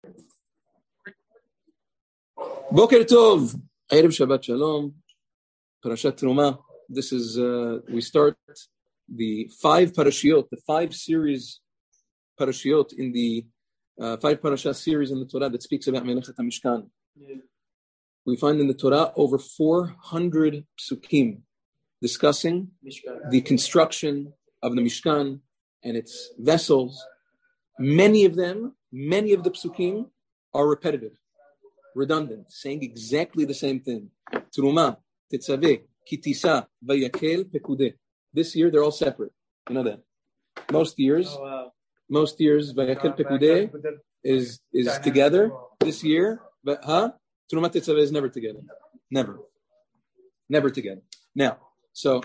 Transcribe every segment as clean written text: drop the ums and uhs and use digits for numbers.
Boker Tov, Erev Shabbat Shalom, Parashat Terumah. This is, we start the five series parashiot in the five parashat series in the Torah that speaks about Melechet HaMishkan. Yeah. We find in the Torah over 400 psukim discussing the construction of the Mishkan and its vessels. Many of the psukim are repetitive, redundant, saying exactly the same thing. Terumah, Tetzaveh, Kitisa, Vayakel, Pekudeh. This year, they're all separate. You know that. Most years, Vayakel, Pekudeh is together. This year, Terumah, Tetzaveh is never together. Never together. Now, so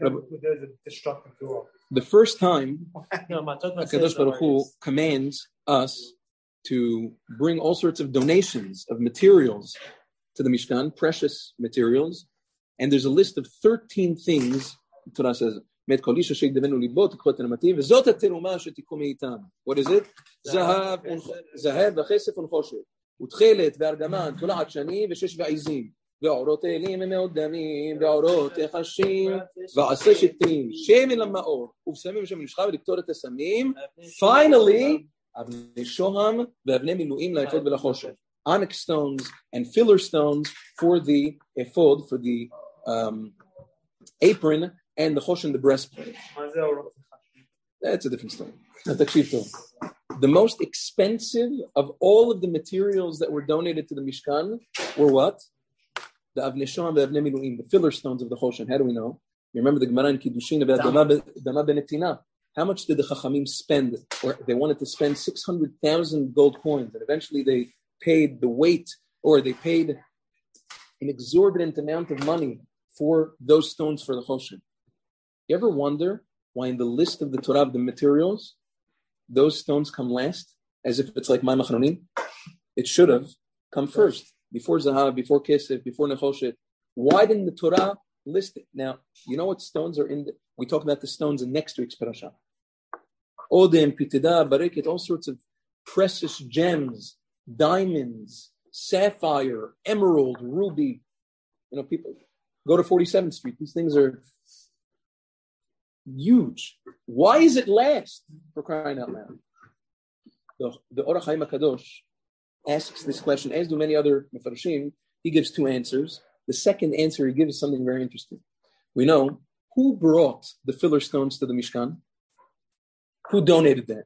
the first time HaKadosh Baruch Hu commands us to bring all sorts of donations of materials to the Mishkan, precious materials, and there's a list of 13 things. The Torah says, what is it? Zahav v'chesef u'nchoshet, utchelet ve'argaman, tola'at shani v'shesh ve'izim, ve'orot elim ve'me'odamim, ve'orot echashim, ve'aseh shetim, shemen lama'or, uv'samim shem nishcha v'liktor et hasamim. Finally, Avnei Shoham ve'avnei miluim la'ephod ve'lachoshet. Onyx stones and filler stones for the ephod, for the apron, and the choshen, the breastplate. That's a different story. The most expensive of all of the materials that were donated to the Mishkan were what? The Avnei Shoham ve'avnei miluim, the filler stones of the choshen. How do we know? You remember the Gemara in Kiddushin about Dama benetina. How much did the Chachamim spend? Or they wanted to spend 600,000 gold coins, and eventually they paid the weight, or they paid an exorbitant amount of money for those stones for the Choshen. You ever wonder why in the list of the Torah of the materials, those stones come last, as if it's like Ma'am Achronim? It should have come first, before Zahav, before Kesef, before Nechoshet. Why didn't the Torah list it? Now, you know what stones are in we talk about the stones in next week's parasha. Odem, Pitida, Bareket, all sorts of precious gems, diamonds, sapphire, emerald, ruby. You know, people go to 47th Street. These things are huge. Why is it last? For crying out loud. The Orach Chaim HaKadosh asks this question, as do many other Mefarshim. He gives two answers. The second answer he gives is something very interesting. We know who brought the filler stones to the Mishkan? Who donated that?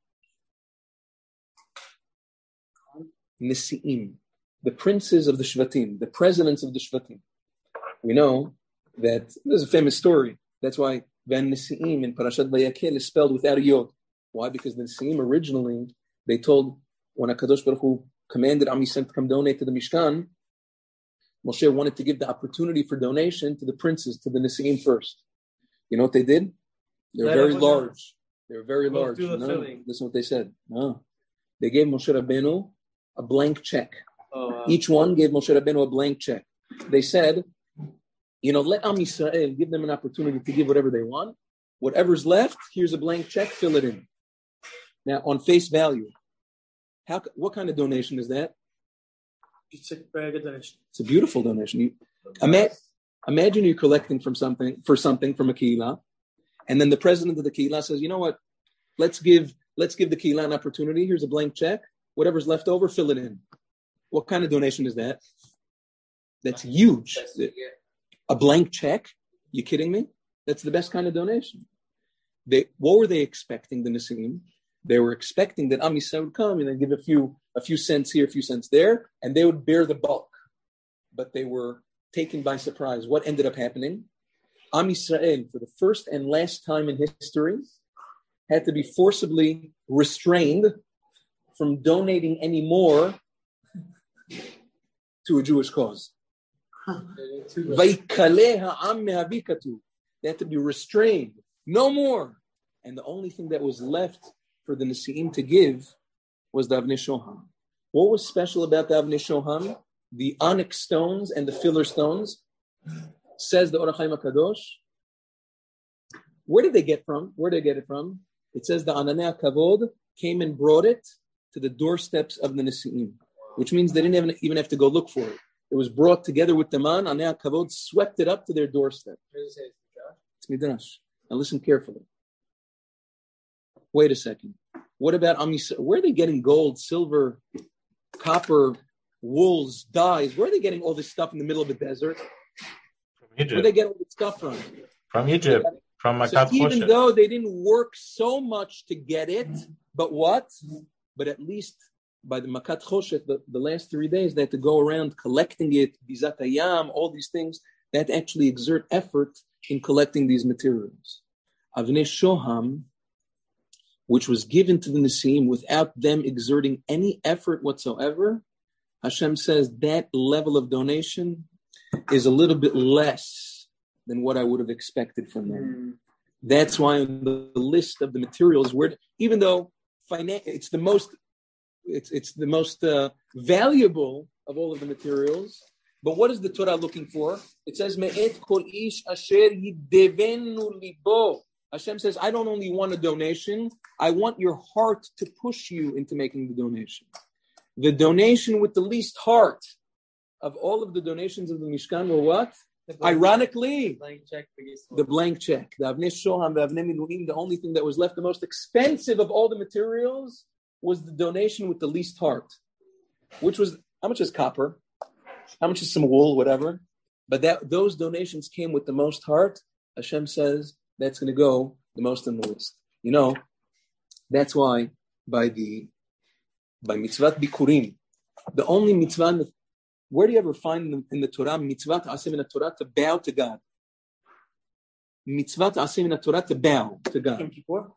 Nisi'im, the princes of the Shvatim, the presidents of the Shvatim. We know that there's a famous story. That's why Van Nisi'im in Parashat Vayakel is spelled without a yod. Why? Because the Nisi'im originally, they told, when HaKadosh Baruch Hu commanded Am Yisrael to come donate to the Mishkan, Moshe wanted to give the opportunity for donation to the princes, to the Nisi'im first. You know what they did? They were very large. They were very large. No, listen what they said. No. They gave Moshe Rabbeinu a blank check. Oh, wow. Each one gave Moshe Rabbeinu a blank check. They said, let Am Yisrael, give them an opportunity to give whatever they want. Whatever's left, here's a blank check, fill it in. Now, on face value, what kind of donation is that? It's a very good donation. It's a beautiful donation. Imagine you're collecting from something from a kehillah, and then the president of the kehillah says, "You know what? Let's give the kehillah an opportunity. Here's a blank check. Whatever's left over, fill it in." What kind of donation is that? That's huge. A blank check? You kidding me? That's the best kind of donation. What were they expecting? The Nisi'im? They were expecting that Am Yisrael would come and then give a few cents here, a few cents there, and they would bear the bulk. But they were taken by surprise. What ended up happening? Am Yisrael, for the first and last time in history, had to be forcibly restrained from donating any more to a Jewish cause. They had to be restrained. No more. And the only thing that was left for the Nisi'im to give was the Avnei Shoham. What was special about the Avnei Shoham? The onyx stones and the filler stones, says the Orach Chaim HaKadosh. Where did they get it from? It says the Ananei HaKavod came and brought it to the doorsteps of the Nesi'im, which means they didn't even have to go look for it. It was brought together with the man. Anei HaKavod swept it up to their doorstep. It's Midrash. Now listen carefully. Wait a second. What about Am Yisrael? Where are they getting gold, silver, copper, wools, dyes? Where are they getting all this stuff in the middle of the desert? From Egypt. Where are they getting all this stuff from? From Egypt. From So Makat even Choshet. though they didn't work so much to get it, but what? But at least by the Makat Choshet, the last 3 days, they had to go around collecting it, Bizat Hayam, all these things. They had to actually exert effort in collecting these materials. Avnei Shoham, which was given to the Nesi'im without them exerting any effort whatsoever, Hashem says that level of donation is a little bit less than what I would have expected from them. That's why on the list of the materials, even though it's the most valuable of all of the materials, but what is the Torah looking for? It says, Me'et kol ish asher yidevenu libo. Hashem says, I don't only want a donation, I want your heart to push you into making the donation. The donation with the least heart of all of the donations of the Mishkan were what? Ironically, the blank check. The Avnei Shoham, the Avnei Miluim, the only thing that was left, the most expensive of all the materials, was the donation with the least heart. Which was, how much is copper? How much is some wool, whatever? But those donations came with the most heart. Hashem says, that's going to go the most on the list. You know, that's why by mitzvat bikurim, the only mitzvah, where do you ever find in the Torah, mitzvat asim in the Torah to bow to God? Mitzvat asim in the Torah to bow to God.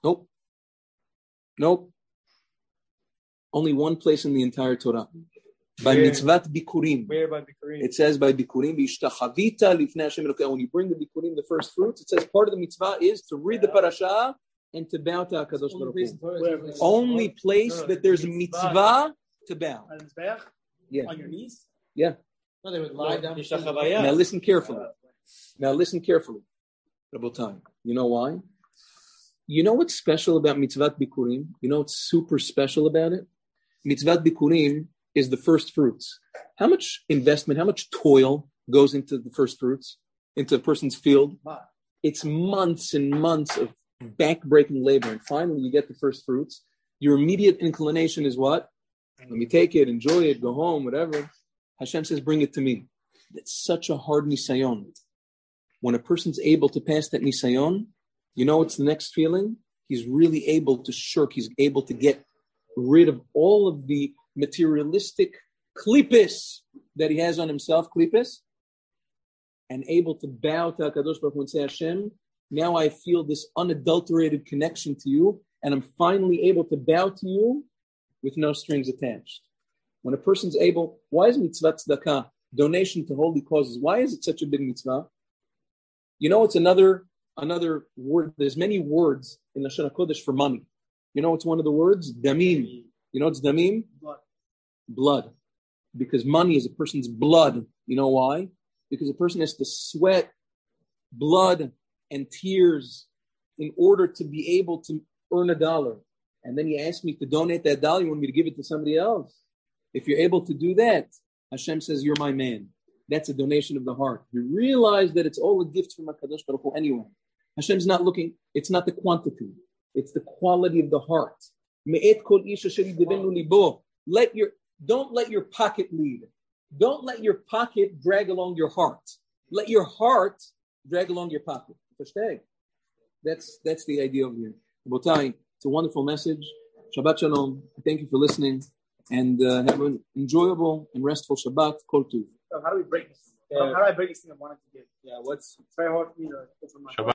Nope. Only one place in the entire Torah. By mitzvat bikurim. Where by bikurim? It says by bikurim, v'ishtachavita lifnei Hashem Elokei. When you bring the bikurim, the first fruits, it says part of the mitzvah is to read the parasha and to bow to HaKadosh Baruch Hu. Only place that there's a mitzvah to bow. Yeah. On your knees? Yeah. No, they would lie down. Now listen carefully. Rabotai. You know why? You know what's special about mitzvat bikurim? You know what's super special about it? Mitzvat bikurim is the first fruits. How much investment, how much toil goes into the first fruits, into a person's field? It's months and months of back-breaking labor. And finally, you get the first fruits. Your immediate inclination is what? Let me take it, enjoy it, go home, whatever. Hashem says, bring it to me. It's such a hard nisayon. When a person's able to pass that nisayon, you know what's the next feeling? He's really able to shirk. He's able to get rid of all of the materialistic klipis that he has on himself, klipis, and able to bow to HaKadosh Baruch Hu and say, Hashem, now I feel this unadulterated connection to you, and I'm finally able to bow to you with no strings attached. When a person's able, why is mitzvah tzedakah, donation to holy causes, why is it such a big mitzvah? You know, it's another word. There's many words in Lashon HaKodesh for money. You know, it's one of the words, damim. You know what's damim? Blood. Because money is a person's blood. You know why? Because a person has to sweat blood and tears in order to be able to earn $1. And then you ask me to donate that $1, you want me to give it to somebody else. If you're able to do that, Hashem says, you're my man. That's a donation of the heart. You realize that it's all a gift from HaKadosh Baruch Hu anyway. Hashem's not looking, it's not the quantity, it's the quality of the heart. Don't let your pocket lead. Don't let your pocket drag along your heart. Let your heart drag along your pocket. That's the idea over here. Rabotai, it's a wonderful message. Shabbat Shalom. Thank you for listening. And have an enjoyable and restful Shabbat. Kol Tuv. So how do we break this? How do I break this thing I wanted to give? Yeah, it's very hard for me to open my